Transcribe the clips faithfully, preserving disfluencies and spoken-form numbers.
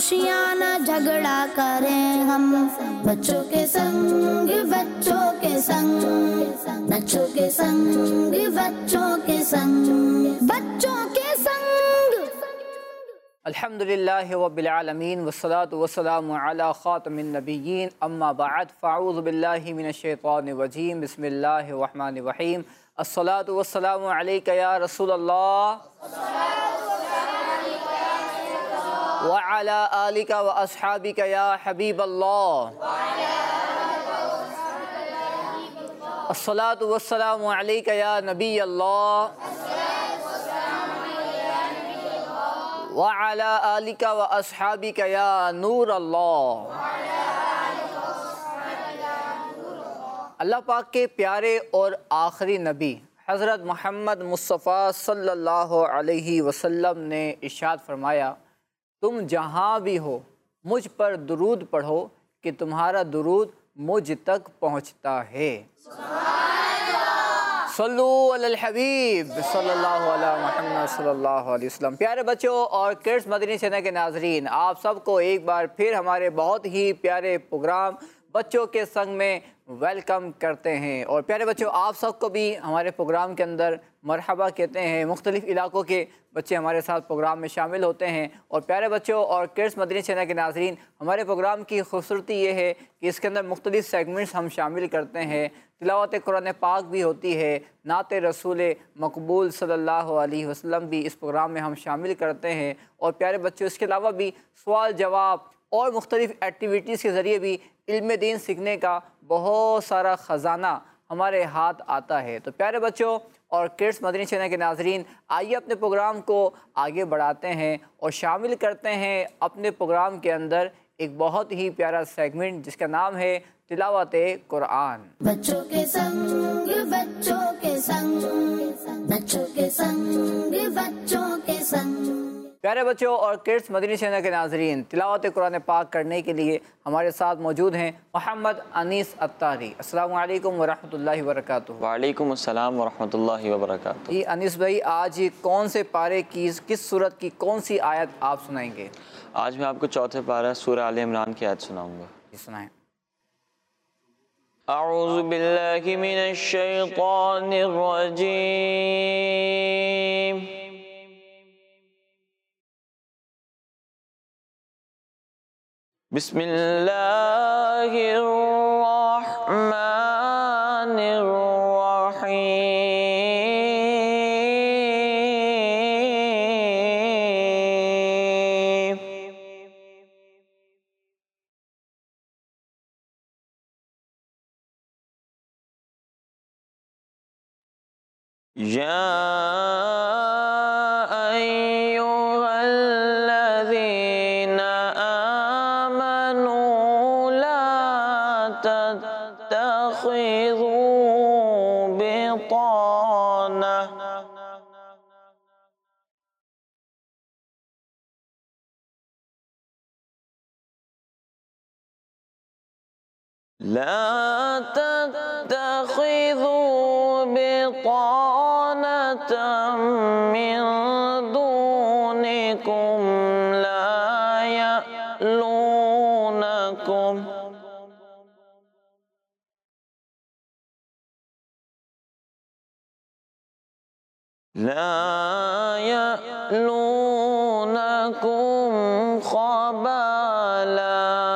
खुशियाँ न झगड़ा करें हम, बच्चों के संग बच्चों के संग, बच्चों के संग बच्चों के संग, बच्चों के संग। अल्हम्दुलिल्लाहि रब्बिल आलमीन वस्सलातु वस्सलामु अला खातिमिन नबिय्यीन अम्मा बअद फ़अऊज़ु बिल्लाहि मिनश शैतानिर रजीम बिस्मिल्लाहिर रहमानिर रहीम अस्सलातु वस्सलामु अलैका या रसूलल्लाह व अला आलिका व अस्हाबिका या हबीबल्लाह अस्सलातु वस्सलामु अलैका या नबियल्लाह व अला आलिका व अस्हाबिका या नूर अल्लाह। अल्लाह पाक के प्यारे और आखिरी नबी हज़रत मोहम्मद मुस्तफ़ा सल्लल्लाहु अलैहि वसल्लम ने इरशाद फरमाया, तुम जहाँ भी हो मुझ पर दुरूद पढ़ो कि तुम्हारा दुरूद मुझ तक पहुँचता है। सल्लु अलल हबीब सल्लल्लाहु अला मुहम्मद सल्लल्लाहु अलैहि वसल्लम। प्यारे बच्चों और किड्स मदनी चैनल के नाजरीन, आप सबको एक बार फिर हमारे बहुत ही प्यारे प्रोग्राम बच्चों के संग में वेलकम करते हैं। और प्यारे बच्चों, आप सबको भी हमारे प्रोग्राम के अंदर मरहबा कहते हैं। मुख्तलिफ़ इलाक़ों के बच्चे हमारे साथ प्रोग्राम में शामिल होते हैं। और प्यारे बच्चों और किड्स मदनी चैनल के नाजरीन, हमारे प्रोग्राम की खूबसूरती ये है कि इसके अंदर मुख्तलिफ़ सेगमेंट्स हम शामिल करते हैं। तिलावत कुरान पाक भी होती है, नात रसूल मकबूल सल्लल्लाहु अलैहि वसल्लम भी इस प्रोग्राम में हम शामिल करते हैं। और प्यारे बच्चों, इसके अलावा भी सवाल जवाब और मुख्तलिफ़ एक्टिविटीज़ के ज़रिए भी इल्म दीन सीखने का बहुत सारा ख़जाना हमारे हाथ आता है। तो प्यारे बच्चों और किड्स मदनी चैनल के नाजरीन, आइए अपने प्रोग्राम को आगे बढ़ाते हैं और शामिल करते हैं अपने प्रोग्राम के अंदर एक बहुत ही प्यारा सेगमेंट जिसका नाम है तिलावत कुरान। बच्चों के संग बच्चों के संग, बच्चों के संग बच्चों के संग। प्यारे बच्चों और किड्स मदनी चैनल के नाजरीन, तिलावत कुरान पाक करने के लिए हमारे साथ मौजूद हैं मोहम्मद अनीस अत्तारी। अस्सलामु अलैकुम व रहमतुल्लाहि व बरकातुहू। वालेकुम अस्सलाम व रहमतुल्लाहि व बरकातुहू। जी अनीस भाई, आज कौन से पारे की किस सूरत की कौन सी आयत आप सुनाएंगे? आज मैं आपको चौथे पारा सूरह आले इमरान की आयत सुनाऊंगा। सुनाएं। अऊज़ु बिल्लाहि मिनश शैतानिर रजीम। बिस्मिल्लाहिर रहमानिर रहीम। या ला तत्तखिज़ू बितानतम मिन दूनिकुम ला यअलूनकुम ला यअलूनकुम खबाला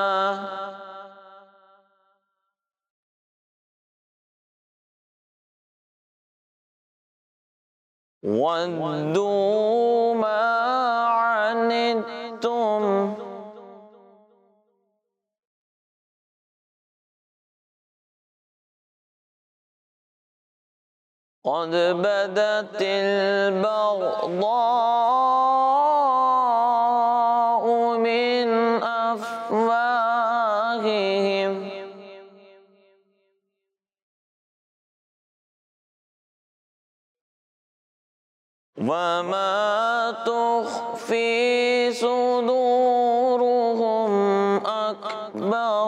वद्दू मा अनित्तुम क़द बदतिल बग़दाउ मिन अफ़वाहिहिम वमा तुख़फ़ी सुदूरुहुम अकबर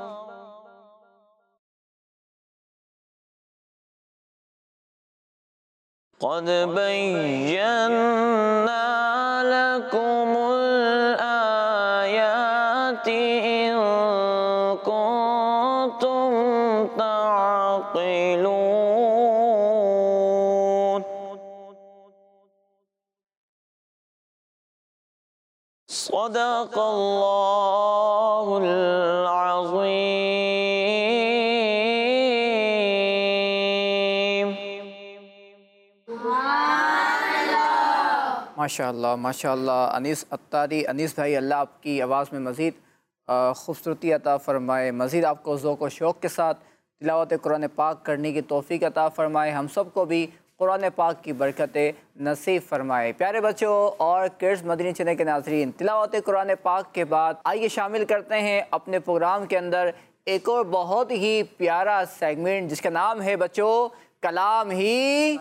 क़द बय्यन्ना लकुमुल आया सदक़ल्लाहुल अज़ीम। माशाअल्लाह माशाअल्लाह। अनीस अत्तारी, अनीस भाई, अल्लाह आपकी आवाज़ में मज़ीद ख़ूबसूरती अता फ़रमाए, मज़ीद आपको ज़ौक़ व शौक़ के साथ तिलावत कुरान पाक करने की तौफ़ीक़ अता फ़रमाए, हम सब को भी कुरान पाक की बरकतें नसीब फ़रमाए। प्यारे बच्चों और किड्स मदनी चैनल के नाज़रीन, तिलावत कुरान पाक के बाद आइए शामिल करते हैं अपने प्रोग्राम के अंदर एक और बहुत ही प्यारा सेगमेंट जिसका नाम है बच्चों कलाम ही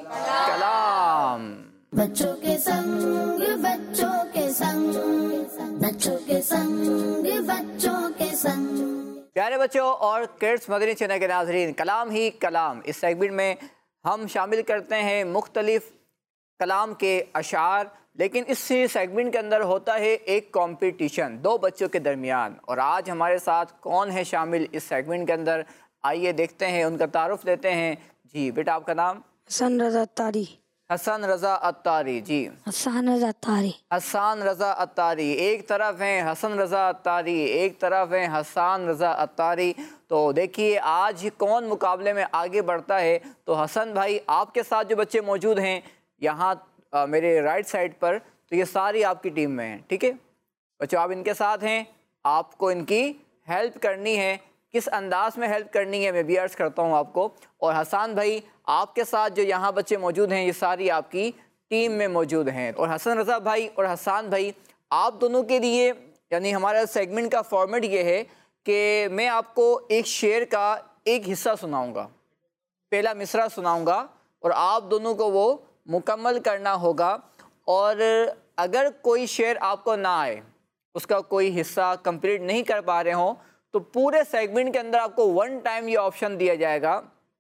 कलाम। बच्चों के संग बच्चों के संग बच्चों के संग बच्चों के संग। प्यारे बच्चों और किड्स मदनी चैनल के नाज़रीन, कलाम ही कलाम इस सेगमेंट में हम शामिल करते हैं मुख्तलिफ कलाम के अशार, लेकिन इस सेगमेंट के अंदर होता है एक कंपटीशन दो बच्चों के दरमियान। और आज हमारे साथ कौन है शामिल इस सेगमेंट के अंदर, आइए देखते हैं, उनका तारुफ लेते हैं। जी बेटा, आपका नाम? हसन रज़ा अत्तारी। हसन रज़ा अत्तारी जी। हसन रज़ा अत्तारी। हसन रज़ा अत्तारी। एक तरफ हैं हसन रज़ा अत्तारी, एक तरफ हैं हसन रज़ा अत्तारी। तो देखिए आज कौन मुकाबले में आगे बढ़ता है। तो हसन भाई, आपके साथ जो बच्चे मौजूद हैं यहाँ मेरे राइट साइड पर, तो ये सारी आपकी टीम में हैं, ठीक है बच्चों? आप इनके साथ हैं, आपको इनकी हेल्प करनी है। किस अंदाज में हेल्प करनी है मैं भी अर्ज़ करता हूँ आपको। और हसन भाई, आपके साथ जो यहाँ बच्चे मौजूद हैं ये सारी आपकी टीम में मौजूद हैं। और हसन रज़ा भाई और हसन भाई, आप दोनों के लिए यानी हमारा सेगमेंट का फॉर्मेट ये है कि मैं आपको एक शेर का एक हिस्सा सुनाऊंगा, पहला मिसरा सुनाऊंगा और आप दोनों को वो मुकम्मल करना होगा। और अगर कोई शेर आपको ना आए, उसका कोई हिस्सा कंप्लीट नहीं कर पा रहे हो, तो पूरे सेगमेंट के अंदर आपको वन टाइम ये ऑप्शन दिया जाएगा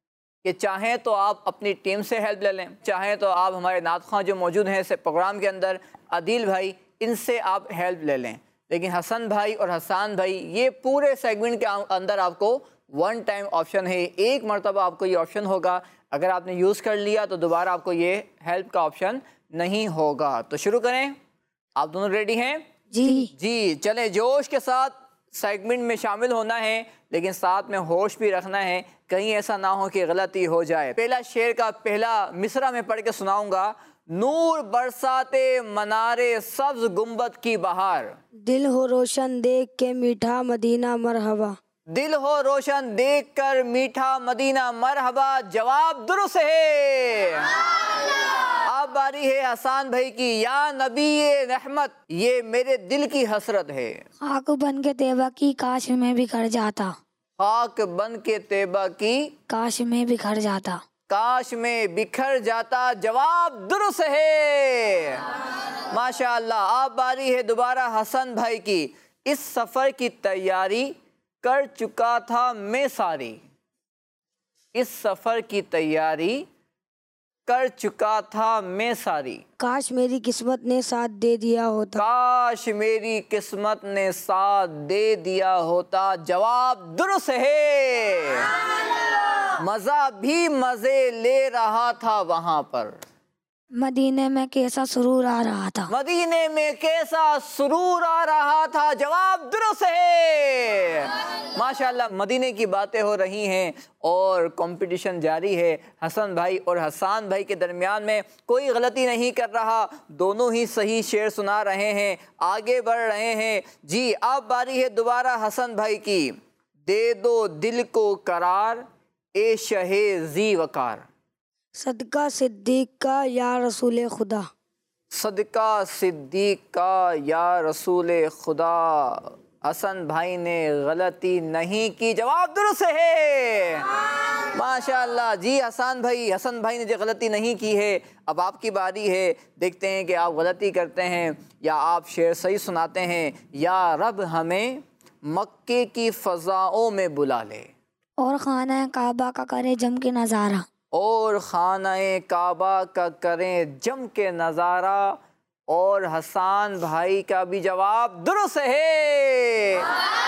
कि चाहें तो आप अपनी टीम से हेल्प ले लें, चाहें तो आप हमारे नात ख़्वां जो मौजूद हैं इस प्रोग्राम के अंदर, आदिल भाई, इनसे आप हेल्प ले लें। लेकिन हसन भाई और हसन भाई, ये पूरे सेगमेंट के अंदर आपको वन टाइम ऑप्शन है, एक मरतबा आपको ये ऑप्शन होगा। अगर आपने यूज़ कर लिया तो दोबारा आपको ये हेल्प का ऑप्शन नहीं होगा। तो शुरू करें, आप दोनों रेडी हैं? जी जी चलें, जोश के साथ सेगमेंट में शामिल होना है, लेकिन साथ में होश भी रखना है, कहीं ऐसा ना हो कि गलती हो जाए। पहला शेर का पहला मिसरा में पढ़ के सुनाऊंगा। नूर बरसाते मनारे सब्ज गुंबद की बहार, दिल हो रोशन देख के मीठा मदीना मरहबा। दिल हो रोशन देख कर मीठा मदीना मरहबा, जवाब दुरुस्त है। अब बारी है हसन भाई की। या नबी रहमत, ये मेरे दिल की हसरत है। खाक बन के तेबा की काश में बिखर जाता। खाक बन के तेबा की काश में बिखर जाता। काश में बिखर जाता, जवाब दुरुस्त है। माशाअल्लाह। अब बारी है दोबारा हसन भाई की। इस सफर की तैयारी कर चुका था मैं सारी। इस सफर की तैयारी कर चुका था मैं सारी। काश मेरी किस्मत ने साथ दे दिया होता। काश मेरी किस्मत ने साथ दे दिया होता, जवाब दुरुस्त है। मजा भी मजे ले रहा था वहां पर। मदीने में कैसा सुरूर आ रहा था। मदीने में कैसा सुरूर आ रहा था, जवाब दुरुस्त है। माशाल्लाह, मदीने की बातें हो रही हैं और कंपटीशन जारी है। हसन भाई और हसन भाई के दरमियान में कोई गलती नहीं कर रहा, दोनों ही सही शेर सुना रहे हैं, आगे बढ़ रहे हैं। जी अब बारी है दोबारा हसन भाई की। दे दो दिल को करार ए शहे जी वकार। सदका सिद्दीक का या रसूल खुदा। सदका सिद्दीक का या रसूल खुदा। हसन भाई ने गलती नहीं की, जवाब दुरुस्त है। माशाअल्लाह। जी हसन भाई, हसन भाई ने जो गलती नहीं की है। अब आपकी बारी है, देखते हैं कि आप गलती करते हैं या आप शेर सही सुनाते हैं। या रब हमें मक्के की फ़ज़ाओं में बुला ले, और खाना काबा का करे जम के नज़ारा। और खानाए काबा का करें जम के नज़ारा। और हसन भाई का भी जवाब दुरुस्त है।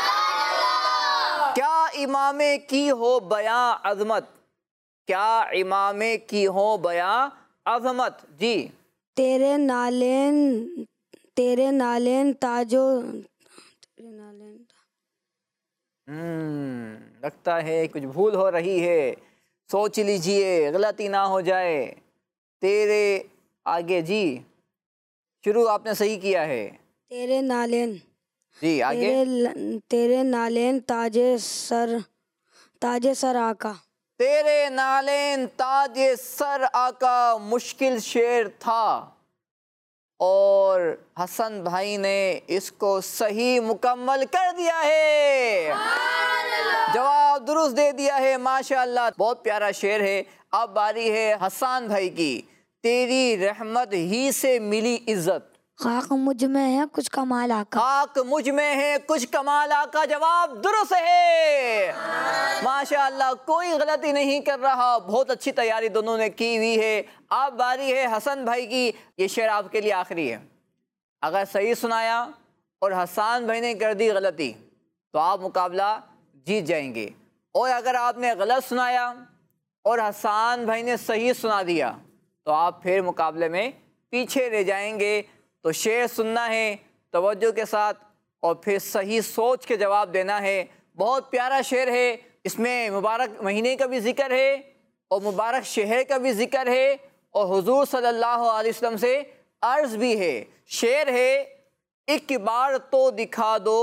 क्या इमामे की हो बयां अज़मत, क्या इमामे की हो बयां अज़मत। जी तेरे नालेन तेरे नालेन ताजो तेरे नालेन हम्म लगता है कुछ भूल हो रही है, सोच लीजिए गलती ना हो जाए। तेरे आगे जी, शुरू आपने सही किया है। तेरे नालेन जी आगे। तेरे ल- तेरे नालेन ताजे सर ताजे सर आका। तेरे नालेन ताजे सर आका मुश्किल शेर था और हसन भाई ने इसको सही मुकम्मल कर दिया है, जवाब दुरुस्त दे दिया है माशाअल्लाह। बहुत प्यारा शेर है। अब बारी है हसन भाई की। तेरी रहमत ही से मिली इज्जत, खाक मुझ में है कुछ कमाल आका। खाक मुझ में है कुछ कमाल आका, जवाब दुरुस्त है माशाअल्लाह, कोई गलती नहीं कर रहा। बहुत अच्छी तैयारी दोनों ने की हुई है। अब बारी है हसन भाई की। ये शेर आपके लिए आखिरी है। अगर सही सुनाया और हसन भाई ने कर दी गलती तो आप मुकाबला जीत जाएंगे, और अगर आपने गलत सुनाया और हसन भाई ने सही सुना दिया तो आप फिर मुकाबले में पीछे रह जाएंगे। तो शेर सुनना है तवज्जो के साथ और फिर सही सोच के जवाब देना है। बहुत प्यारा शेर है, इसमें मुबारक महीने का भी जिक्र है और मुबारक शहर का भी जिक्र है और हुजूर सल्लल्लाहु अलैहि वसल्लम से अर्ज भी है। शेर है, एक बार तो दिखा दो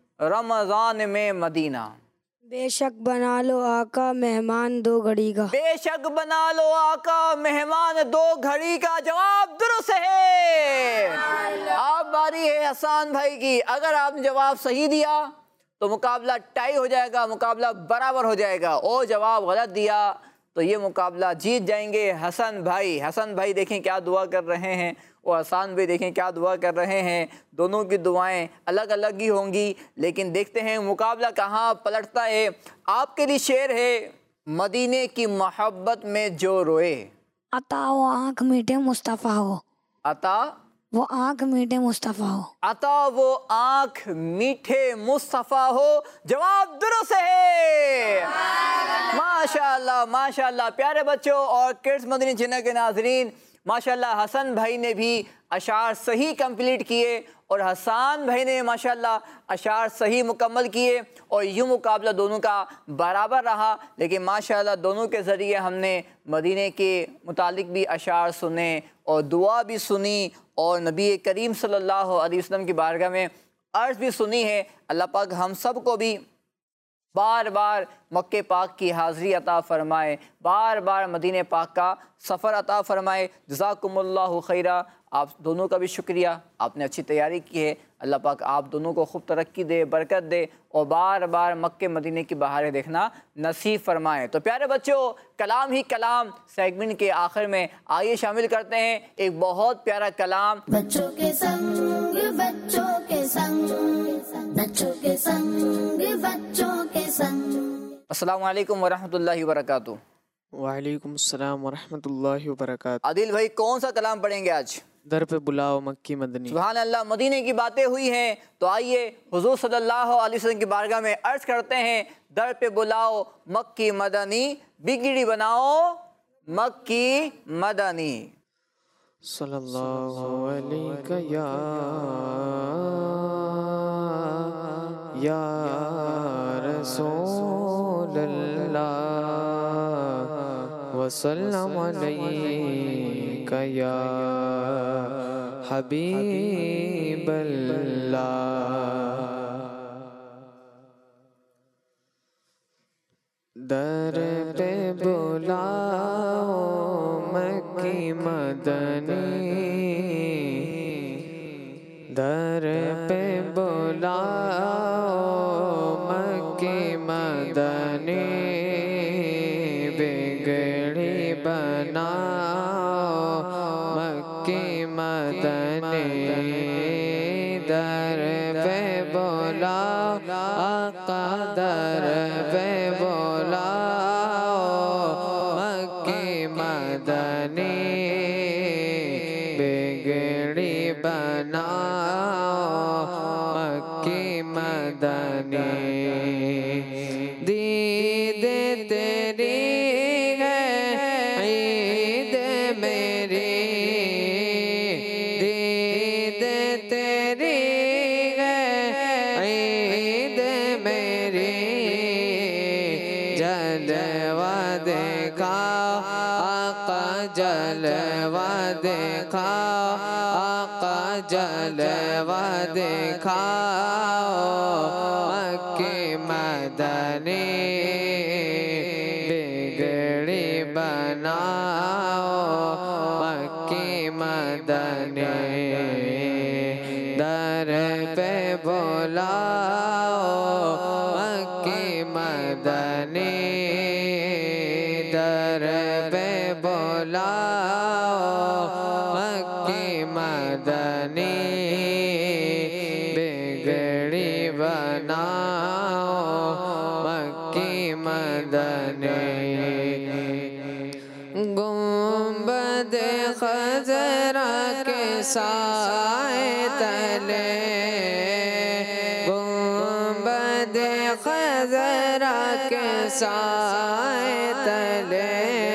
रमज़ान में मदीना, बेशक बना लो आका मेहमान दो घड़ी का। बेशक बना लो आका मेहमान दो घड़ी का, जवाब दुरुस्त है। अब बारी है हसन भाई की। अगर आपने जवाब सही दिया तो मुकाबला टाई हो जाएगा, मुकाबला बराबर हो जाएगा, और जवाब गलत दिया तो ये मुकाबला जीत जाएंगे हसन भाई। हसन भाई देखें क्या दुआ कर रहे हैं और हसन भाई देखें क्या दुआ कर रहे हैं। दोनों की दुआएं अलग अलग ही होंगी, लेकिन देखते हैं मुकाबला कहाँ पलटता है। आपके लिए शेर है, मदीने की मोहब्बत में जो रोए, अता वो आँख मीठे मुस्तफ़ा हो, अता वो आँख मीठे मुस्तफ़ा हो, अता वो आँख मीठे मुस्तफ़ा हो, जवाब दुरुस्त है माशाअल्लाह माशाअल्लाह। प्यारे बच्चों और किड्स मदनी चैनल के नाजरीन, माशाअल्लाह हसन भाई ने भी अशार सही कंप्लीट किए और हसन भाई ने माशाअल्लाह अशार सही मुकम्मल किए, और यूँ मुकाबला दोनों का बराबर रहा। लेकिन माशाअल्लाह दोनों के ज़रिए हमने मदीने के मुतालिक भी अशार सुने और दुआ भी सुनी और नबी करीम सल्लल्लाहु अलैहि वसल्लम की बारगाह में अर्ज़ भी सुनी है। अल्लाह पाक हम सब को भी बार बार मक्के पाक की हाज़री अता फ़रमाए, बार बार मदीने पाक का सफ़र अता फ़रमाए। जज़ाकुमुल्लाहु खैरा। आप दोनों का भी शुक्रिया, आपने अच्छी तैयारी की है। अल्लाह पाक आप दोनों को खूब तरक्की दे, बरकत दे और बार बार मक्के मदीने की बहारें देखना नसीब फ़रमाए। तो प्यारे बच्चों, कलाम ही कलाम सेगमेंट के आखिर में आइए शामिल करते हैं एक बहुत प्यारा कलाम। बच्चों के संग बच्चों के संग बच्चों के संग बच्चों के संग। अस्सलामु अलैकुम वरहमतुल्लाहि वबरकातुहू। वालेकुम अस्सलाम वरहमतुल्लाहि वबरकातुहू। आदिल भाई कौन सा कलाम पढ़ेंगे आज? दर पे बुलाओ मक्की मदनी। सुभान अल्लाह, मदीने की बातें हुई हैं तो आइए हुजूर सल्लल्लाहु अलैहि वसल्लम की बारगाह में अर्ज करते हैं, दर पे बुलाओ मक्की मदनी, बिगड़ी बनाओ मक्की मदनी। सल्लल्लाहु अलैका या या रसूल अल्लाह वसल्लम अलैका या हबीब अल्लाह। दर पे बुलाओ मक्की मदनी, दर पे बुलाओ मक्की मदनी, बिगड़ी बनाओ मक्की मदनी। दर पे बुलाओ आका, दर पे बुलाओ मक्की मदनी, बिगड़ी बनाओ मक्की मदनी। दीद तेरी है ईद मेरी, दीद तेरी दिखाओ आका जलवा दिखाओ मक्के मदनी बिगड़ी बनाओ मक्के मदनी दर पे बुलाओ मक्के मदनी दर पे बुलाओ मक्के मदनी बिगड़ी बनाओ मक्के मदनी गुंबद खजरा के साए तले गुंबद खजरा के साए तले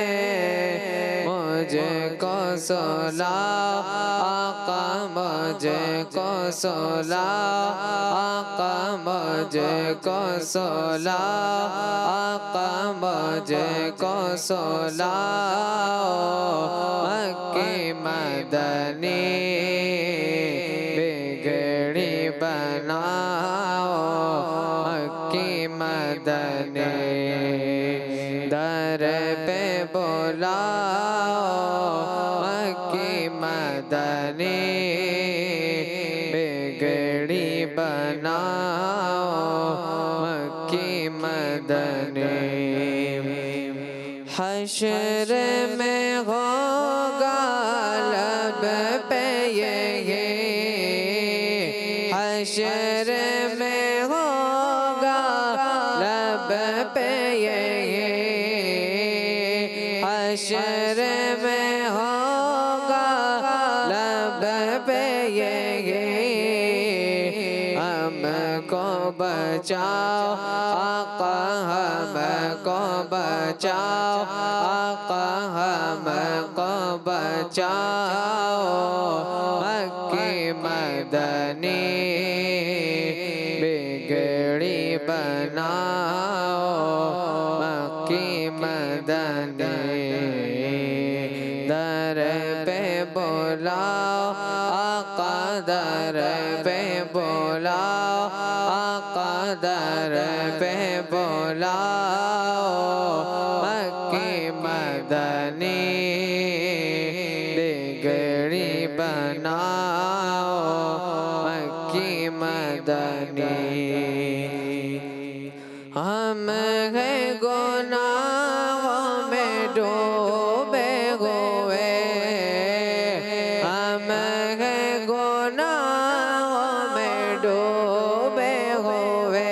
मुझको सुलाओ आका मुझको सुलाओ आका मुझको सुलाओ आका मुझको सुलाओ मक्के मदनी बिगड़ी बनाओ मक्के मदनी दर पे बुलाओ मक्के मदनी बिगड़ी बनाओ मक्के मदनी हश्र में होगा लब पे ये हश्र में होगा लब पे ये हश्र में होगा लब पे ये हमको बचाओ आका हमको बचाओ आका हमको बचाओ मक्के मदनी बिगड़ी बनाओ मक्के मदनी दर पे बुलाओ आका दर पे बुलाओ आका दर पे बुलाओ मक्के मदनी बिगड़ी बनाओ मक्के मदनी हम है गुनाहों में डूबे हुए हम है गुनाहों में डूबे हुए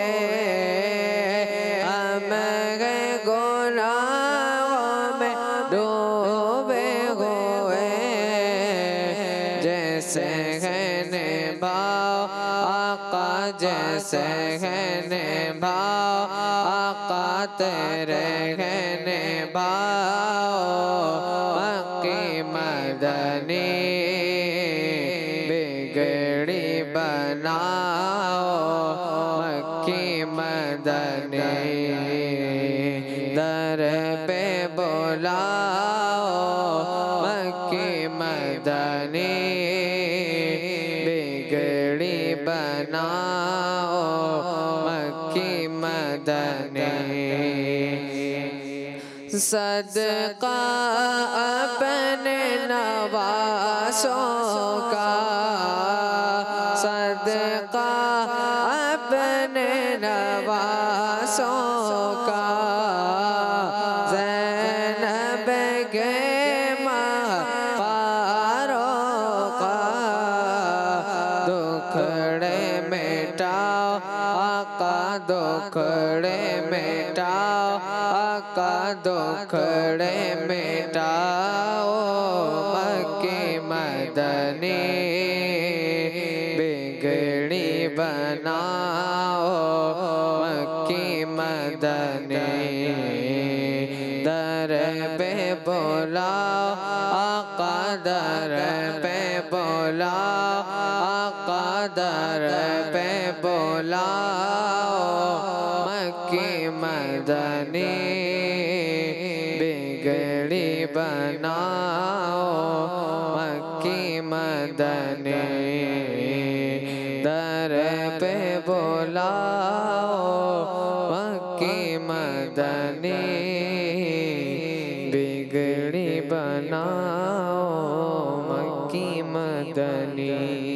हम है गुनाहों में डूबे हुए जैसे है निभाओ आका जैसे है निभाओ आका तेरे है निभाओ मक्के मदनी बिगड़ी बनाओ मक्के मदनी दर पे बुलाओ मक्के मदनी बिगड़ी बनाओ मक्के मदनी सदका अपने नवासों का सदका अपने नवासों का ज़ैनब के महपारों का दुखड़े मिटाओ आका दुखड़े मिटाओ आका दुखड़े मिटाओ मक्के मदनी बिगड़ी बनाओ मक्के मदनी दर पे बुलाओ आका दर पे बुलाओ आका दर पे बुलाओ मक्के मदनी बिगड़ी बनाओ मदनी दर पे बुलाओ मक्की मदनी बिगड़ी बनाओ मक्की मदनी।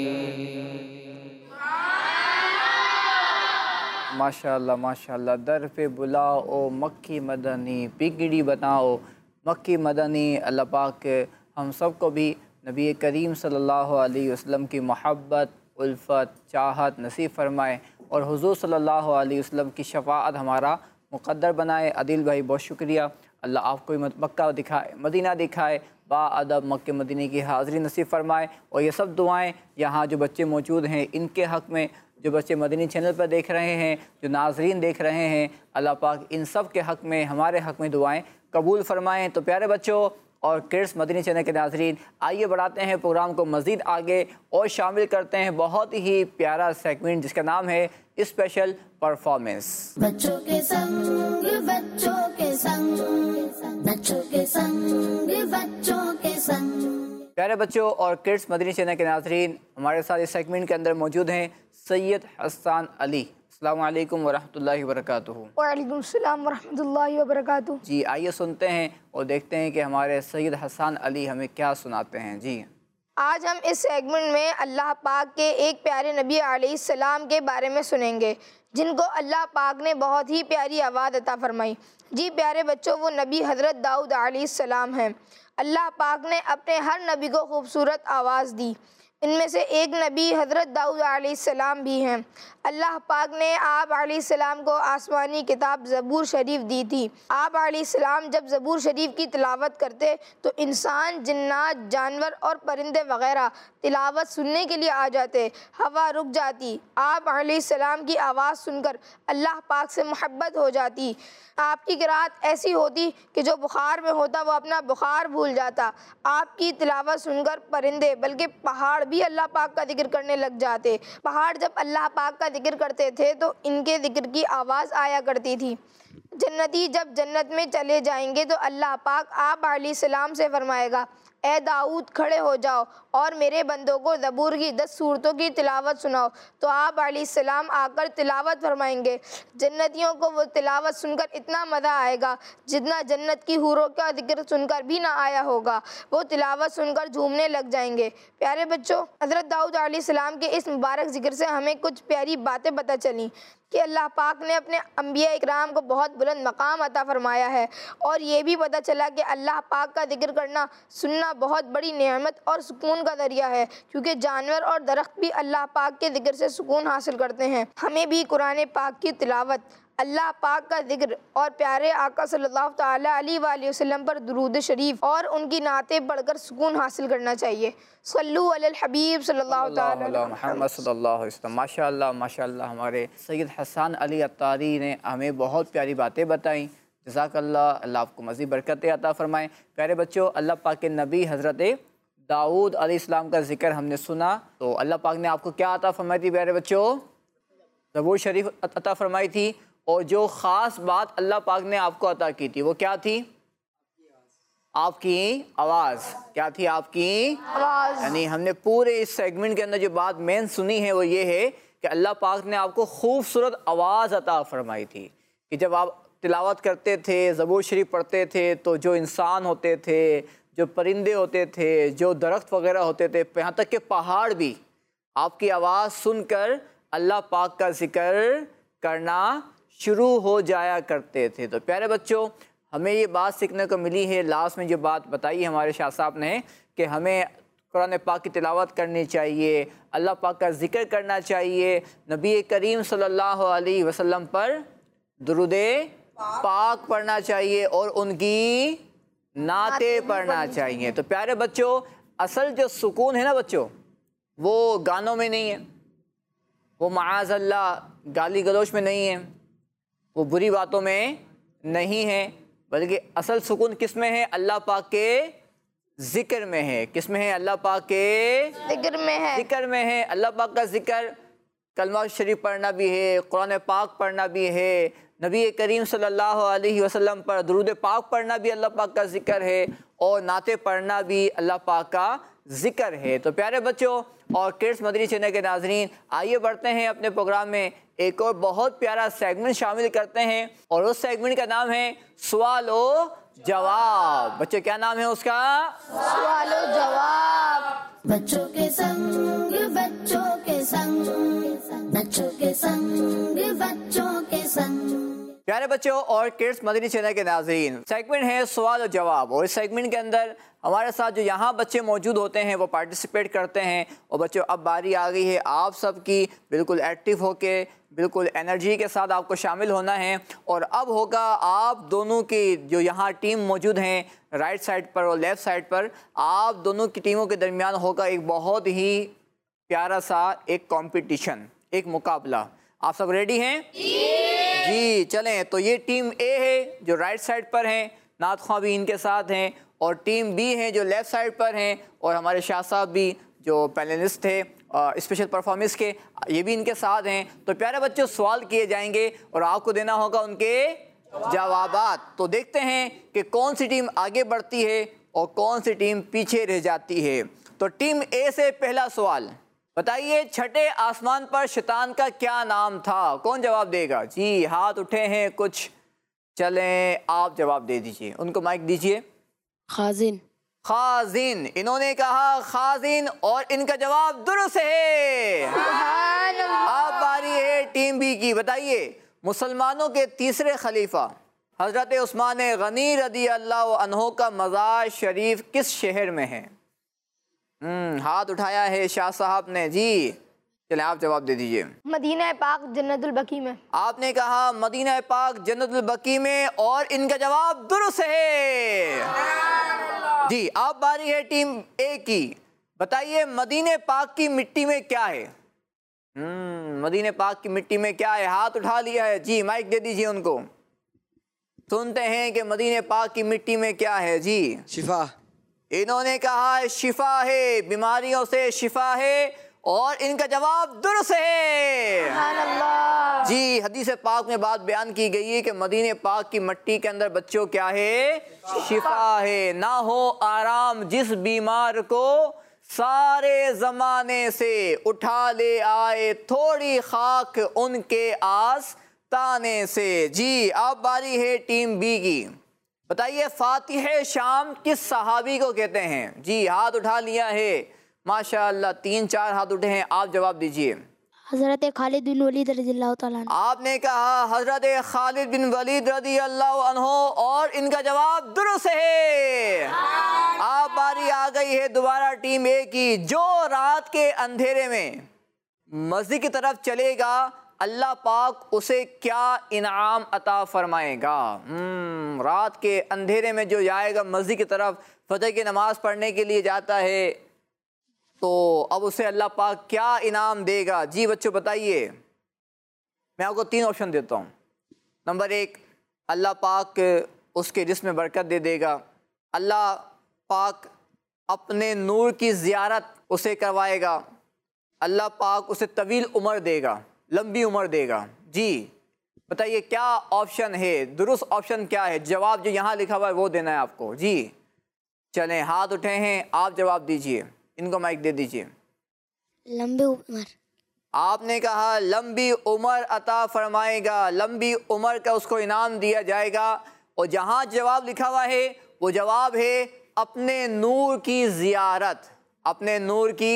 माशाअल्लाह माशाअल्लाह। दर पे बुलाओ ओ मक्की मदनी बिगड़ी बनाओ मक्की मदनी। अल्लाह पाक हम सब को भी नबी करीम सल्लल्लाहु अलैहि वसल्लम की मोहब्बत उल्फत चाहत नसीब फरमाए और हुजूर सल्लल्लाहु अलैहि वसल्लम की शफाअत हमारा मुक़द्दर बनाए। आदिल भाई बहुत शुक्रिया। अल्लाह आपको मक्का दिखाए मदीना दिखाए बाअदब मक्के मदीने की हाज़िरी नसीब फरमाए। और ये सब दुआएं यहाँ जो बच्चे मौजूद हैं इनके हक़ में, जो बच्चे मदनी चैनल पर देख रहे हैं, जो नाजरीन देख रहे हैं, अल्लाह पाक इन सब के हक़ में हमारे हक़ में दुआएं कबूल फरमाएँ। तो प्यारे बच्चों और किड्स मदनी चैनल के नाजरीन, आइए बढ़ाते हैं प्रोग्राम को मज़ीद आगे और शामिल करते हैं बहुत ही प्यारा सेगमेंट जिसका नाम है स्पेशल परफॉर्मेंस। बच्चों के संग बच्चों के संग बच्चों के संग बच्चों के संग। प्यारे बच्चों और किड्स मदनी चैनल के नाजरीन, हमारे साथ इस सेगमेंट के अंदर मौजूद हैं सैयद हसन अली। अस्सलाम वालेकुम वरहमतुल्लाहि वबरकातुहू। वालेकुम सलाम वरहमतुल्लाहि वबरकातुहू। जी आइए सुनते हैं और देखते हैं कि हमारे सैयद हसन अली हमें क्या सुनाते हैं। जी आज हम इस सेगमेंट में अल्लाह पाक के एक प्यारे नबी अलैहिस्सलाम के बारे में सुनेंगे जिनको अल्लाह पाक ने बहुत ही प्यारी आवाज़ अता फरमाई। जी प्यारे बच्चों, वो नबी हज़रत दाऊद अलैहिस्सलाम हैं। अल्लाह पाक ने अपने हर नबी को खूबसूरत आवाज़ दी। इनमें से एक नबी हज़रत दाऊद अलैहिस्सलाम भी हैं। अल्लाह पाक ने आप अलैहिस्सलाम को आसमानी किताब ज़बूर शरीफ दी थी। आप अलैहिस्सलाम जब ज़बूर शरीफ की तिलावत करते तो इंसान, जिन्नात, जानवर और परिंदे वग़ैरह तिलावत सुनने के लिए आ जाते, हवा रुक जाती। आप अलैहिस्सलाम की आवाज़ सुनकर अल्लाह पाक से मोहब्बत हो जाती। आपकी क़िराअत ऐसी होती कि जो बुखार में होता वो अपना बुखार भूल जाता। आपकी तिलावत सुनकर परिंदे बल्कि पहाड़ भी अल्लाह पाक का जिक्र करने लग जाते। पहाड़ जब अल्लाह पाक का जिक्र करते थे तो इनके जिक्र की आवाज़ आया करती थी। जन्नती जब जन्नत में चले जाएंगे तो अल्लाह पाक आप अलैहिस्सलाम से फरमाएगा, ए दाऊद खड़े हो जाओ और मेरे बंदों को ज़बूर की दस सूरतों की तिलावत सुनाओ। तो आप अलैहिस्सलाम आकर तिलावत फरमाएंगे। जन्नतियों को वो तिलावत सुनकर इतना मज़ा आएगा जितना जन्नत की हूरों का जिक्र सुनकर भी ना आया होगा। वो तिलावत सुनकर झूमने लग जाएंगे। प्यारे बच्चों, हज़रत दाऊद अलैहिस्सलाम के इस मुबारक जिक्र से हमें कुछ प्यारी बातें पता चली कि अल्लाह पाक ने अपने अंबिया इकराम को बहुत बुलंद मकाम अता फरमाया है। और ये भी पता चला कि अल्लाह पाक का जिक्र करना सुनना बहुत बड़ी नेमत और सुकून का ज़रिया है, क्योंकि जानवर और दरख्त भी अल्लाह पाक के जिक्र से सुकून हासिल करते हैं। हमें भी कुरान पाक की तिलावत, अल्लाह पाक का जिक्र और प्यारे आका सल्लल्लाहु ताला अलैहि वसल्लम पर दुरूद शरीफ और उनकी नातें पढ़कर सुकून हासिल करना चाहिए। सल्लु अलल हबीब सल्लल्लाहु ताला अला मुहम्मद सल्लल्लाहु अलैहि वसल्लम। माशाअल्लाह माशाअल्लाह। हमारे सैयद हसन अली अत्तारी ने हमें बहुत प्यारी बातें बताई। जज़ाकल्लाह। अल्लाह आपको मज़ीद बरकत अता फ़रमाएँ। प्यारे बच्चों, अल्लाह पाक के नबी हज़रत दाऊद अलैहिस्सलाम का जिक्र हमने सुना, तो अल्लाह पाक ने आपको क्या अता फरमाई थी प्यारे बच्चों? ज़बूर शरीफ अता फरमाई थी। और जो ख़ास बात अल्लाह पाक ने आपको अता की थी वो क्या थी? आपकी आवाज़। क्या थी? आपकी आवाज़। यानी हमने पूरे इस सेगमेंट के अंदर जो बात मेन सुनी है वो ये है कि अल्लाह पाक ने आपको खूबसूरत आवाज़ अता फरमाई थी कि जब आप तिलावत करते थे, ज़बूर शरीफ पढ़ते थे, तो जो इंसान होते थे, जो परिंदे होते थे, जो दरख्त वगैरह होते थे, यहाँ तक कि पहाड़ भी आपकी आवाज़ सुनकर अल्लाह पाक का जिक्र करना शुरू हो जाया करते थे। तो प्यारे बच्चों, हमें ये बात सीखने को मिली है, लास्ट में जो बात बताई हमारे शाह साहब ने कि हमें कुरान पाक की तिलावत करनी चाहिए, अल्लाह पाक का जिक्र करना चाहिए, नबी करीम सल्लल्लाहु अलैहि वसल्लम पर दुरूद पाक पढ़ना चाहिए और उनकी नाते पढ़ना चाहिए। तो प्यारे बच्चों, असल जो सुकून है ना बच्चों, वो गानों में नहीं है, वो माज़ अल्लाह गाली गलोच में नहीं है, वो बुरी बातों में नहीं है, बल्कि असल सुकून किस में है? अल्लाह पाक के ज़िक्र में है। किस में है? अल्लाह पाक के जिक्र में है। ज़िक्र में है। अल्लाह पाक का ज़िक्र कलमा शरीफ पढ़ना भी है, कुरान पाक पढ़ना भी है, नबी करीम सल्लल्लाहु अलैहि वसल्लम पर दुरूद पाक पढ़ना भी अल्लाह पाक का जिक्र है, और नाते पढ़ना भी अल्लाह पाक का जिक्र है। तो प्यारे बच्चों और किड्स मदनी चैनल के नाजरीन, आइए बढ़ते हैं अपने प्रोग्राम में एक और बहुत प्यारा सेगमेंट शामिल करते हैं, और उस सेगमेंट का नाम है सवाल ओ जवाब। बच्चों क्या नाम है उसका? सवाल ओ जवाब। बच्चों के संग बच्चों के संग, बच्चों के संग बच्चों के संग। प्यारे बच्चों और किड्स मदनी चैनल के नाजरीन, सेगमेंट है सवाल और जवाब, और इस सेगमेंट के अंदर हमारे साथ जो यहाँ बच्चे मौजूद होते हैं वो पार्टिसिपेट करते हैं। और बच्चों अब बारी आ गई है आप सब की बिल्कुल एक्टिव होके, बिल्कुल एनर्जी के साथ आपको शामिल होना है। और अब होगा आप दोनों की जो यहाँ टीम मौजूद हैं राइट साइड पर और लेफ़्ट साइड पर, आप दोनों की टीमों के दरमियान होगा एक बहुत ही प्यारा सा एक कंपटीशन, एक मुकाबला। आप सब रेडी हैं? जी चलें। तो ये टीम ए है जो राइट साइड पर हैं, नात ख्वां भी इनके साथ हैं, और टीम बी है जो लेफ़्ट साइड पर हैं, और हमारे शाह साहब भी जो पैनलिस्ट थे स्पेशल परफॉर्मेंस के, ये भी इनके साथ हैं। तो प्यारे बच्चों सवाल किए जाएंगे और आपको देना होगा उनके जवाबात। तो देखते हैं कि कौन सी टीम आगे बढ़ती है और कौन सी टीम पीछे रह जाती है। तो टीम ए से पहला सवाल, बताइए छठे आसमान पर शैतान का क्या नाम था? कौन जवाब देगा? जी हाथ उठे हैं कुछ, चलें आप जवाब दे दीजिए, उनको माइक दीजिए। खाजिन। खाजिन, इन्होंने कहा खाजिन, और इनका जवाब दुरुस्त है। अब बारी है टीम बी की। बताइए मुसलमानों के तीसरे खलीफा हजरत उस्मान गनी रदी अल्लाह अन्हो का मज़ार शरीफ किस शहर में है? हम्म हाथ उठाया है शाह साहब ने। जी चले आप जवाब दे दीजिए। मदीना पाक जन्नतुल बकी में। आपने कहा मदीना पाक जन्नतुल बकी में, और इनका जवाब दुरुस्त है। जी अब बारी है टीम ए की। बताइए मदीने पाक की मिट्टी में क्या है? हम्म मदीने पाक की मिट्टी में क्या है? हाथ उठा लिया है। जी माइक दे दीजिए उनको, सुनते हैं कि मदीने पाक की मिट्टी में क्या है। जी शिफा। इन्होंने कहा शिफा है, बीमारियों से शिफा है, और इनका जवाब दुरुस्त है। जी हदीस पाक में बात बयान की गई है कि मदीने पाक की मिट्टी के अंदर बच्चों क्या है? शिफा है। ना हो आराम जिस बीमार को सारे जमाने से उठा ले आए थोड़ी खाक उनके आस ताने से। जी अब बारी है टीम बी की। बताइए फातिह शाम किस सहाबी को कहते हैं? जी हाथ उठा लिया है माशाअल्लाह, तीन चार हाथ उठे हैं, आप जवाब दीजिए। हजरत खालिद बिन वलीद रज़ियल्लाहु ताला अन्हु। आपने कहा हजरत खालिद बिन वलीद रज़ी अल्लाह अन्हु, और इनका जवाब दुरुस्त है। आप बारी आ गई है दोबारा टीम ए की। जो रात के अंधेरे में मस्जिद की तरफ चलेगा अल्लाह पाक उसे क्या इनाम अता फरमाएगा? हम्म रात के अंधेरे में जो जाएगा मस्जिद की तरफ फजर की नमाज पढ़ने के लिए जाता है, तो अब उसे अल्लाह पाक क्या इनाम देगा? जी बच्चों बताइए। मैं आपको तीन ऑप्शन देता हूँ। नंबर एक, अल्लाह पाक उसके जिस्म में बरकत दे देगा। अल्लाह पाक अपने नूर की ज़ियारत उसे करवाएगा। अल्लाह पाक उसे तवील उम्र देगा, लंबी उम्र देगा। जी बताइए क्या ऑप्शन है? दुरुस्त ऑप्शन क्या है? जवाब जो यहाँ लिखा हुआ है वो देना है आपको। जी चलें हाथ उठे हैं, आप जवाब दीजिए, इनको माइक दे दीजिए। लंबी उम्र। आपने कहा लंबी उम्र अता फरमाएगा, लंबी उम्र का उसको इनाम दिया जाएगा। और जहाँ जवाब लिखा हुआ है वो जवाब है अपने नूर की ज़ियारत, अपने नूर की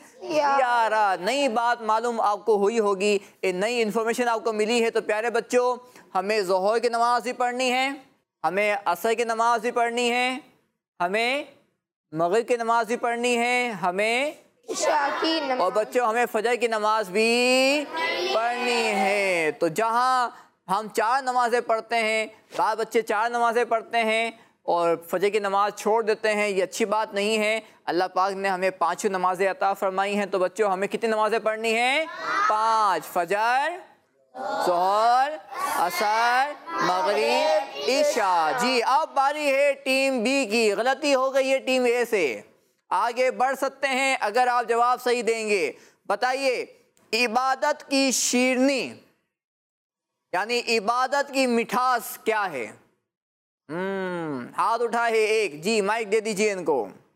ज़ियारत। नई बात मालूम आपको हुई होगी, ये नई इन्फॉर्मेशन आपको मिली है। तो प्यारे बच्चों हमें ज़ोहर की नमाज भी पढ़नी है, हमें असर की नमाज भी पढ़नी है, हमें मगरिब की नमाज भी पढ़नी है, हमें इशा की नमाज, और बच्चों हमें फजर की नमाज भी पढ़नी है। तो जहाँ हम चार नमाज़ें पढ़ते हैं, बाद बच्चे चार नमाज़ें पढ़ते हैं और फजर की नमाज छोड़ देते हैं, ये अच्छी बात नहीं है। अल्लाह पाक ने हमें पाँचों नमाज़ें अता फरमाई हैं। तो बच्चों हमें कितनी नमाज़ें पढ़नी हैं? पाँच। फजर, ज़ोहर, असर, मगरिब, इशा। जी अब बारी है टीम बी की। गलती हो गई है टीम ए से, आगे बढ़ सकते हैं अगर आप जवाब सही देंगे। बताइए इबादत की शीरनी यानी इबादत की मिठास क्या है? हम्म हाथ उठा है एक। जी माइक दे दीजिए इनको।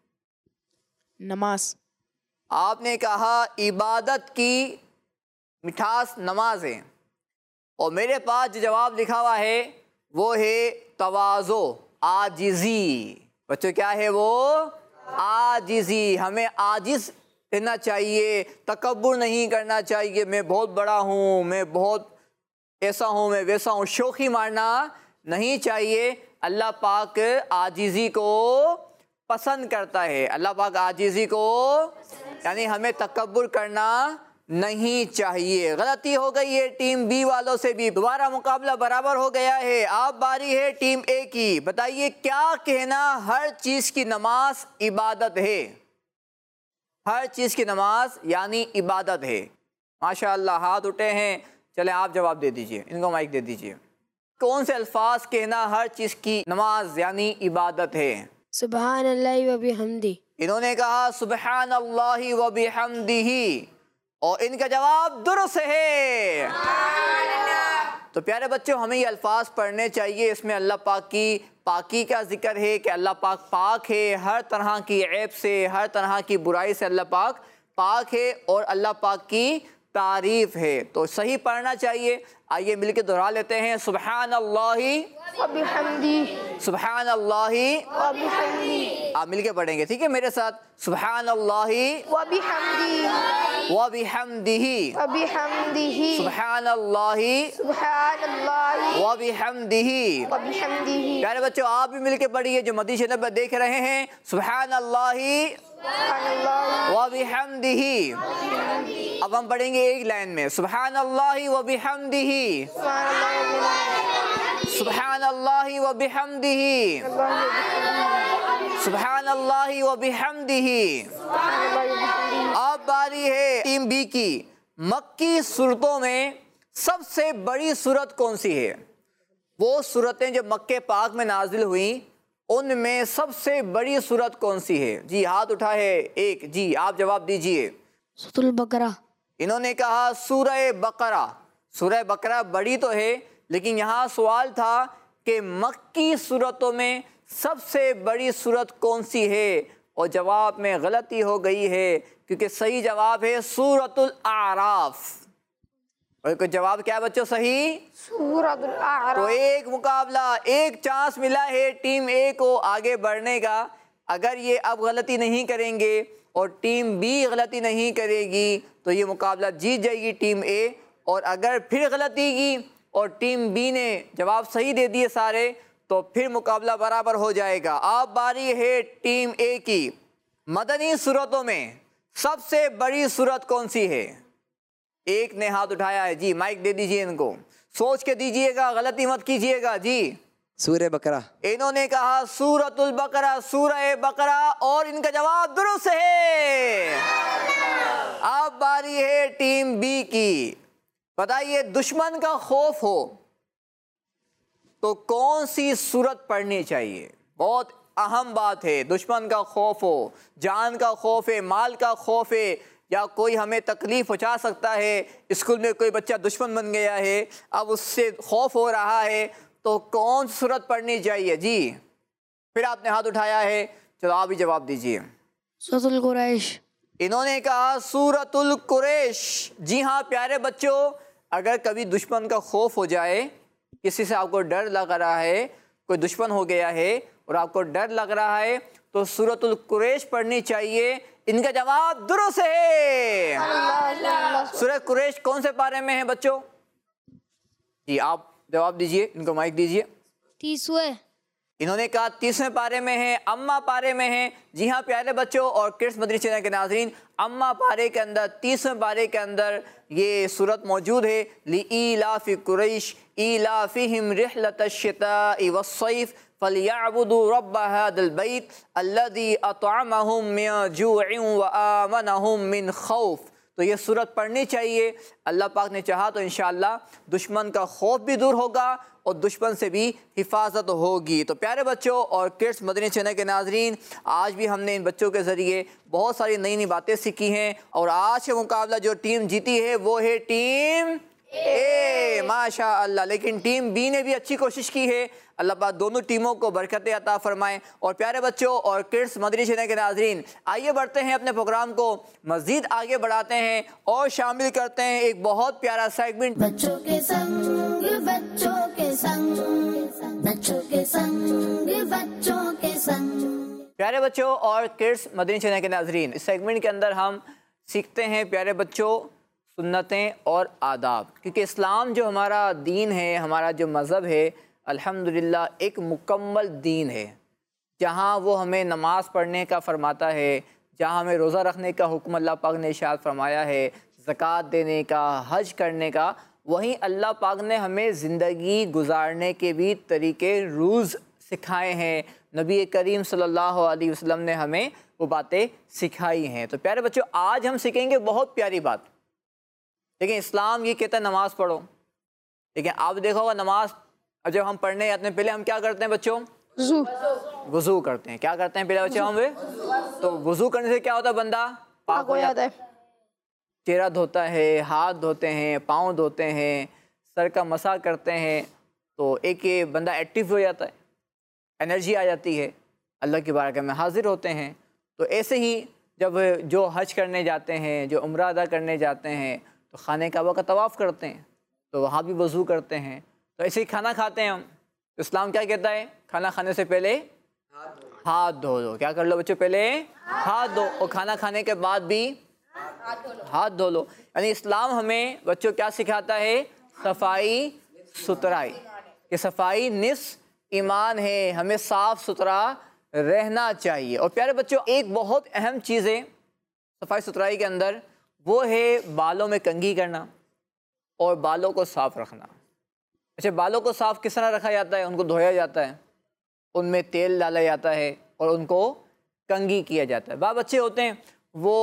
नमाज। आपने कहा इबादत की मिठास नमाज है, और मेरे पास जो जवाब लिखा हुआ है वो है तवाज़ो, आजिज़ी। बच्चों क्या है वो? आजिज़ी। हमें आजिज़ रहना चाहिए, तकब्बुर नहीं करना चाहिए, मैं बहुत बड़ा हूँ, मैं बहुत ऐसा हूँ, मैं वैसा हूँ, शोखी मारना नहीं चाहिए। अल्लाह पाक आजिज़ी को पसंद करता है। अल्लाह पाक आजिज़ी को यानी हमें तकब्बुर करना नहीं चाहिए। गलती हो गई है टीम बी वालों से भी। दोबारा मुकाबला बराबर हो गया है। अब बारी है टीम ए की। बताइए क्या कहना हर चीज़ की नमाज इबादत है? हर चीज़ की नमाज यानी इबादत है। माशाअल्लाह हाथ उठे हैं। चले आप जवाब दे दीजिए, इनको माइक दे दीजिए। कौन से अल्फाज कहना हर चीज़ की नमाज यानी इबादत है? सुबहान अल्लाह व बिहम्दी। इन्होंने कहा सुबहान अल्लाह व बिहम्दिही, और इनका जवाब दुरुस्त है। तो प्यारे बच्चों हमें ये अल्फाज पढ़ने चाहिए। इसमें अल्लाह पाक की पाकी का जिक्र है कि अल्लाह पाक पाक है, हर तरह की ऐब से, हर तरह की बुराई से अल्लाह पाक पाक है, और अल्लाह पाक की तारीफ़ है। तो सही पढ़ना चाहिए। आइए मिलके दोहरा लेते हैं। सुबहान अल्लाही व बिहम्दी, सुबहान अल्लाही। व बिहम्दी। आप मिलके पढ़ेंगे, ठीक है मेरे साथ। सुबहान अल्लाही व बिहम्दी, व बिहम्दिही, व बिहम्दिही। सुबहान अल्लाही सुभान अल्लाह व बिहम्दिही। व बिहम्दिही। प्यारे बच्चों आप भी मिलके पढ़िए जो मदनी चैनल पर देख रहे हैं। सुबहान अल्लाही सुभान अल्लाह व बिहम्दिही। अब हम पढ़ेंगे एक लाइन में। सुबहान अल्लाही व बिहम्दिही, सुभान अल्लाह सुबहान अल्लाही व बिहम्दिही, सुबहान अल्लाही व बिहम्दिही। अब बारी है टीम बी की। मक्की सूरतों में सबसे बड़ी सूरत कौन सी है? वो सूरतें जो मक्के पाक में नाजिल हुई उनमें सबसे बड़ी सूरत कौन सी है? जी हाथ उठा है एक। जी आप जवाब दीजिए। सूरतुल बकरा। इन्होंने कहा सूरह बकरा। सूरह बकरा बड़ी तो है, लेकिन यहाँ सवाल था कि मक्की सूरतों में सबसे बड़ी सूरत कौन सी है, और जवाब में गलती हो गई है, क्योंकि सही जवाब है सूरतुल आराफ। और कोई जवाब क्या बच्चों सही? सूरतुल आराफ। तो एक मुकाबला, एक चांस मिला है टीम ए को आगे बढ़ने का। अगर ये अब गलती नहीं करेंगे और टीम बी गलती नहीं करेगी तो ये मुकाबला जीत जाएगी टीम ए। और अगर फिर गलती की और टीम बी ने जवाब सही दे दिए सारे, तो फिर मुकाबला बराबर हो जाएगा। अब बारी है टीम ए की। मदनी सूरतों में सबसे बड़ी सूरत कौन सी है? एक ने हाथ उठाया है। जी माइक दे दीजिए इनको। सोच के दीजिएगा, गलती मत कीजिएगा। जी सूरह बकरा। इन्होंने कहा सूरतुल बकरा, सूरह बकरा, और इनका जवाब दुरुस्त है। अब बारी है टीम बी की। बताइए दुश्मन का खौफ हो तो कौन सी सूरत पढ़नी चाहिए? बहुत अहम बात है। दुश्मन का खौफ हो, जान का खौफ है, माल का खौफ है, या कोई हमें तकलीफ पहुंचा सकता है, स्कूल में कोई बच्चा दुश्मन बन गया है, अब उससे खौफ हो रहा है, तो कौन सी सूरत पढ़नी चाहिए? जी फिर आपने हाथ उठाया है, चलो आप भी जवाब दीजिए। सूरतुल कुरैश। इन्होंने कहा सूरतुल कुरैश। जी हाँ प्यारे बच्चों, अगर कभी दुश्मन का खौफ हो जाए, किसी से आपको डर लग रहा है, कोई दुश्मन हो गया है और आपको डर लग रहा है, तो सूरतुल कुरैश पढ़नी चाहिए। इनका जवाब दुरुस्त है। सूरह कुरैश कौन से पारे में है बच्चों? जी आप जवाब दीजिए, इनको माइक दीजिए। तीसवें। इन्होंने कहा तीसवें पारे में है, अम्मा पारे में है। जी हाँ प्यारे बच्चों और किड्स मदनी चैनल के नाज़रीन, अम्मा पारे के अंदर तीसवें पारे के अंदर ये सूरत मौजूद है। लिईलाफि कुरैश ईलाफिहिम रिहलतश शिताई वस्सैफ फलियअबुदू रब्ब हादिल बैत अल्लज़ी अतअमहुम मिन जूइन व आमनहुम मिन खौफ। तो ये सूरत पढ़नी चाहिए। अल्लाह पाक ने चाहा तो इंशाअल्लाह दुश्मन का खौफ भी दूर होगा और दुश्मन से भी हिफाजत होगी। तो प्यारे बच्चों और किड्स मदनी चैनल के नाजरीन, आज भी हमने इन बच्चों के ज़रिए बहुत सारी नई नई बातें सीखी हैं और आज का मुकाबला जो टीम जीती है वो है टीम ए, माशा अल्लाह। लेकिन टीम बी ने भी अच्छी कोशिश की है। अल्लाह पाक दोनों टीमों को बरकतें अता फरमाएं। और प्यारे बच्चों और किड्स मदनी चैनल के नाजरीन, आइए बढ़ते हैं अपने प्रोग्राम को मज़ीद आगे बढ़ाते हैं और शामिल करते हैं एक बहुत प्यारा सेगमेंट, बच्चों के संग बच्चों के संग बच्चों के संग बच्चों के संग। प्यारे बच्चों और किड्स मदनी चैनल के नाजरीन, इस सेगमेंट के अंदर हम सीखते हैं प्यारे बच्चों सुन्नतें और आदाब, क्योंकि इस्लाम जो हमारा दीन है, हमारा जो मज़हब है, अल्हम्दुलिल्लाह एक मुकम्मल दीन है। जहाँ वो हमें नमाज़ पढ़ने का फ़रमाता है, जहाँ हमें रोज़ा रखने का हुक्म अल्लाह पाक ने इरशाद फरमाया है, ज़कात देने का, हज करने का, वहीं अल्लाह पाक ने हमें ज़िंदगी गुजारने के भी तरीके रूल्स सिखाए हैं। नबी करीम सल्लल्लाहु अलैहि वसल्लम ने हमें वो बातें सिखाई हैं। तो प्यारे बच्चों, आज हम सीखेंगे बहुत प्यारी बात। लेकिन इस्लाम ये कहता है नमाज़ पढ़ो, लेकिन आप देखा होगा नमाज जब हम पढ़ने जाते हैं पहले हम क्या करते हैं बच्चों? वज़ू करते हैं। क्या करते हैं पहले बच्चों हम? वे तो वज़ू करने से क्या होता है? बंदा पाक हो जाता है। चेहरा धोता है, हाथ धोते हैं, पाँव धोते हैं, सर का मसा करते हैं, तो एक ये बंदा एक्टिव हो जाता है, एनर्जी आ जाती है, अल्लाह की बारगाह में हाजिर होते हैं। तो ऐसे ही जब जो हज करने जाते हैं, जो उम्रा अदा करने जाते हैं, तो खाने काबा का तवाफ़ करते हैं, तो वहाँ भी वज़ू करते हैं। तो ऐसे ही खाना खाते हैं हम, तो इस्लाम क्या कहता है? खाना खाने से पहले हाथ धो लो। क्या कर लो बच्चों? पहले हाथ धो, और खाना खाने के बाद भी हाथ धो लो। यानी इस्लाम हमें बच्चों क्या सिखाता है? सफाई सुथराई, कि सफाई निस्फ ईमान है, हमें साफ़ सुथरा रहना चाहिए। और प्यारे बच्चों, एक बहुत अहम चीज़ है सफाई सुथराई के अंदर, वो है बालों में कंघी करना और बालों को साफ़ रखना। अच्छा, बालों को साफ़ किस तरह रखा जाता है? उनको धोया जाता है, उनमें तेल डाला जाता है और उनको कंघी किया जाता है। बाप बच्चे होते हैं वो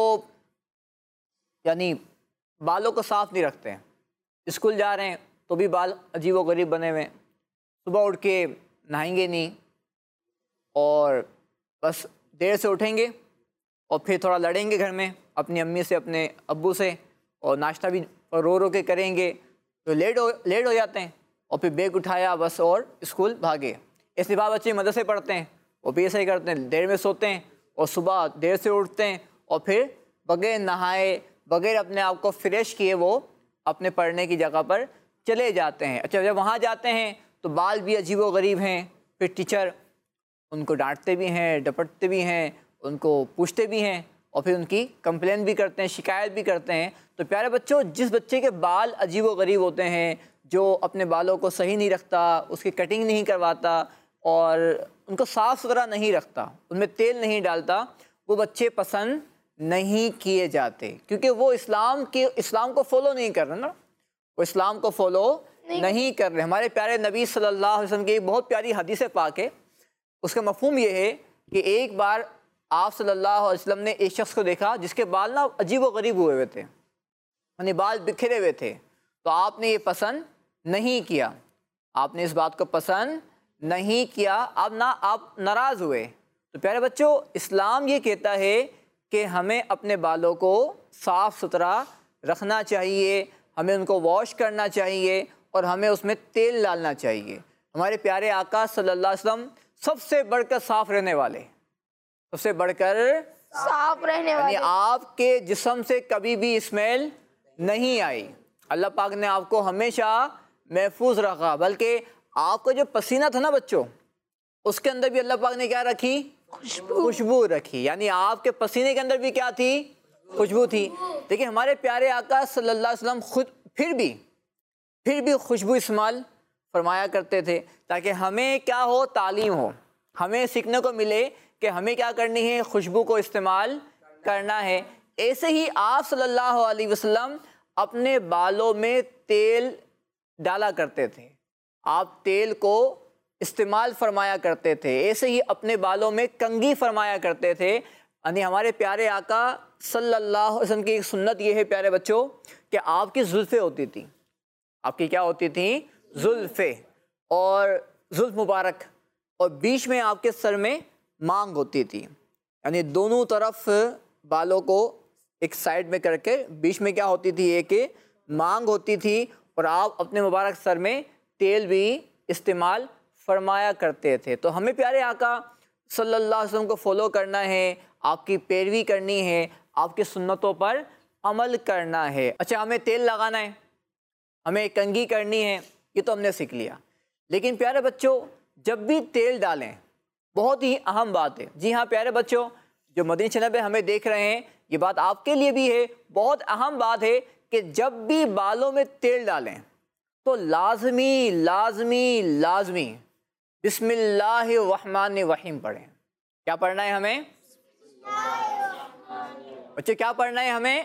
यानी बालों को साफ़ नहीं रखते हैं, स्कूल जा रहे हैं तो भी बाल अजीब व गरीब बने हुए हैं, सुबह उठ के नहाएंगे नहीं और बस देर से उठेंगे और फिर थोड़ा लड़ेंगे घर में अपनी अम्मी से, अपने अब्बू से, और नाश्ता भी रो रो के करेंगे, तो लेट हो लेट हो जाते हैं और फिर बैग उठाया बस और स्कूल भागे। इसलिए बाप बच्चे मदरसे पढ़ते हैं, वो भी ऐसा ही करते हैं, देर में सोते हैं और सुबह देर से उठते हैं और फिर बगैर नहाए, बगैर अपने आप को फ्रेश किए वो अपने पढ़ने की जगह पर चले जाते हैं। अच्छा, जब वहाँ जाते हैं तो बाल भी अजीब व गरीब हैं, फिर टीचर उनको डांटते भी हैं, डपटते भी हैं, उनको पूछते भी हैं और फिर उनकी कंप्लेन भी करते हैं, शिकायत भी करते हैं। तो प्यारे बच्चों, जिस बच्चे के बाल अजीब व गरीब होते हैं, जो अपने बालों को सही नहीं रखता, उसकी कटिंग नहीं करवाता और उनको साफ़ सुथरा नहीं रखता, उनमें तेल नहीं डालता, वो बच्चे पसंद नहीं किए जाते, क्योंकि वो इस्लाम के इस्लाम को फॉलो नहीं कर रहे ना, वो इस्लाम को फॉलो नहीं, नहीं कर रहे। हमारे प्यारे नबी सल्लल्लाहु अलैहि वसल्लम की एक बहुत प्यारी हदीस पाक है, उसका मफहूम ये है कि एक बार आप सल्लल्लाहु अलैहि वसल्लम ने एक शख्स को देखा जिसके बाल ना अजीब व गरीब हुए हुए थे, यानी बाल बिखरे हुए थे। तो आपने ये पसंद नहीं किया, आपने इस बात को पसंद नहीं किया, अब ना आप नाराज़ हुए। तो प्यारे बच्चों, इस्लाम ये कहता है कि हमें अपने बालों को साफ़ सुथरा रखना चाहिए, हमें उनको वॉश करना चाहिए और हमें उसमें तेल डालना चाहिए। हमारे प्यारे आका सल्लल्लाहु अलैहि वसल्लम सबसे बढ़कर साफ़ रहने वाले, सबसे बढ़कर साफ रहने वाले, यानी आपके जिस्म से कभी भी स्मेल नहीं आई। अल्लाह पाक ने आपको हमेशा महफूज रखा, बल्कि आपको जो पसीना था ना बच्चों, उसके अंदर भी अल्लाह पाक ने क्या रखी? खुशबू खुशबू रखी, यानी आपके पसीने के अंदर भी क्या थी? खुशबू थी। देखिए, हमारे प्यारे आका सल्लल्लाहु अलैहि वसल्लम खुद फिर भी फिर भी खुशबू इस्तेमाल फरमाया करते थे, ताकि हमें क्या हो? तालीम हो, हमें सीखने को मिले कि हमें क्या करनी है? खुशबू को इस्तेमाल करना है। ऐसे ही आप सल्लल्लाहु अलैहि वसल्लम अपने बालों में तेल डाला करते थे, आप तेल को इस्तेमाल फरमाया करते थे। ऐसे ही अपने बालों में कंघी फरमाया करते थे, यानी हमारे प्यारे आका सल्लल्लाहु अलैहि वसल्लम की एक सुन्नत ये है प्यारे बच्चों कि आपकी जुल्फ़ें होती थी, आपकी क्या होती थी? जुल्फ़ें, और जुल्फ़ मुबारक, और बीच में आपके सर में मांग होती थी, यानी दोनों तरफ बालों को एक साइड में करके बीच में क्या होती थी? एक मांग होती थी, और आप अपने मुबारक सर में तेल भी इस्तेमाल फरमाया करते थे। तो हमें प्यारे आका सल्लल्लाहु अलैहि वसल्लम को फॉलो करना है, आपकी पैरवी करनी है, आपकी सुन्नतों पर अमल करना है। अच्छा, हमें तेल लगाना है, हमें कंघी करनी है, ये तो हमने सीख लिया। लेकिन प्यारे बच्चों, जब भी तेल डालें, बहुत ही अहम बात है। जी हाँ प्यारे बच्चों, जो मदनी चैनल पे हमें देख रहे हैं, ये बात आपके लिए भी है, बहुत अहम बात है कि जब भी बालों में तेल डालें तो लाजमी लाजमी लाजमी बिस्मिल्लाहिर्रहमानिर्रहीम पढ़ें। क्या पढ़ना है हमें बच्चे? क्या पढ़ना है हमें?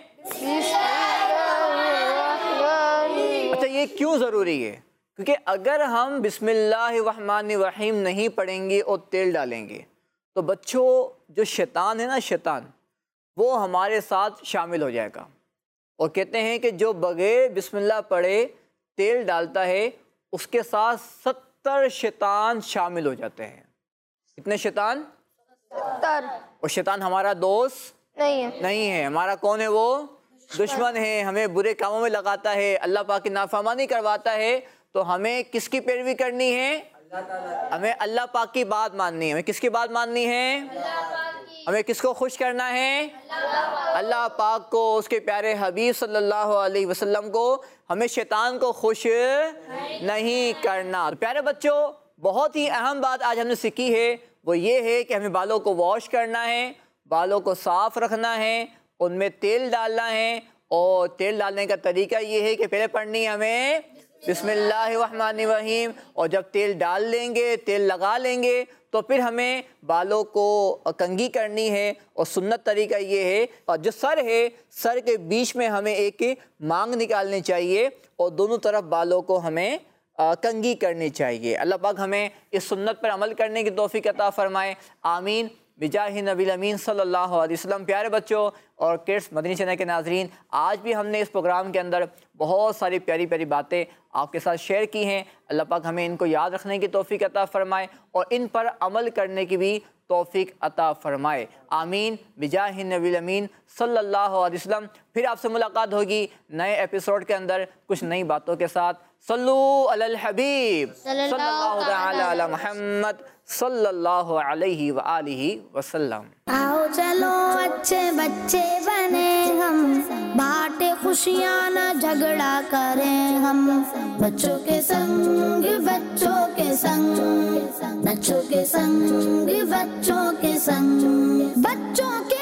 अच्छा, ये क्यों ज़रूरी है? क्योंकि अगर हम बिस्मिल्लाहिर्रहमानिर्रहीम नहीं पढ़ेंगे और तेल डालेंगे तो बच्चों जो शैतान है ना, शैतान वो हमारे साथ शामिल हो जाएगा। और कहते हैं कि जो बगैर बिस्मिल्लाह पढ़े तेल डालता है उसके साथ सत्तर शैतान शामिल हो जाते हैं। कितने शैतान? सत्तर। और शैतान हमारा दोस्त नहीं है, नहीं है, हमारा कौन है? वो दुश्मन है, हमें बुरे कामों में लगाता है, अल्लाह पाक की नाफरमानी करवाता है। तो हमें किसकी पैरवी करनी है? हमें अल्लाह पाक की बात माननी है। हमें किसकी बात माननी है? हमें किसको खुश करना है? अल्लाह पाक को, उसके प्यारे हबीब सल्लल्लाहु अलैहि वसल्लम को। हमें शैतान को खुश नहीं करना। तो प्यारे बच्चों, बहुत ही अहम बात आज हमने सीखी है, वो ये है कि हमें बालों को वॉश करना है, बालों को साफ़ रखना है, उनमें तेल डालना है। और तेल डालने का तरीका ये है कि पहले पढ़नी है हमें बिस्मिल्लाहिर्रहमानिर्रहीम, और जब तेल डाल लेंगे, तेल लगा लेंगे, तो फिर हमें बालों को कंघी करनी है। और सुन्नत तरीका ये है, और जो सर है, सर के बीच में हमें एक मांग निकालनी चाहिए और दोनों तरफ बालों को हमें कंघी करनी चाहिए। अल्लाह पाक हमें इस सुन्नत पर अमल करने की तौफीक अता फरमाए, आमीन बिजाहि नबील अमीन सल्लल्लाहु अलैहि वसल्लम। प्यारे बच्चों और किड्स मदनी चैनल के नाजरीन, आज भी हमने इस प्रोग्राम के अंदर बहुत सारी प्यारी प्यारी बातें आपके साथ शेयर की हैं। अल्लाह पाक हमें इनको याद रखने की तौफीक अता फरमाए और इन पर अमल करने की भी तौफीक अता फरमाए, आमीन बिजाहि नबील अमीन सल्लल्लाहु अलैहि वसल्लम। फिर आपसे मुलाकात होगी नए एपिसोड के अंदर कुछ नई बातों के साथ। सल्लू अलल हबीब सल्लल्लाहु तआला अला मुहम्मद सल्लल्लाहु अलैहि व आलिहि वसल्लम। आओ चलो अच्छे बच्चे बने हम, बांटे खुशियाँ न झगड़ा करें हम। बच्चों के संग बच्चों के संग, बच्चों के संग बच्चों के संग, बच्चों के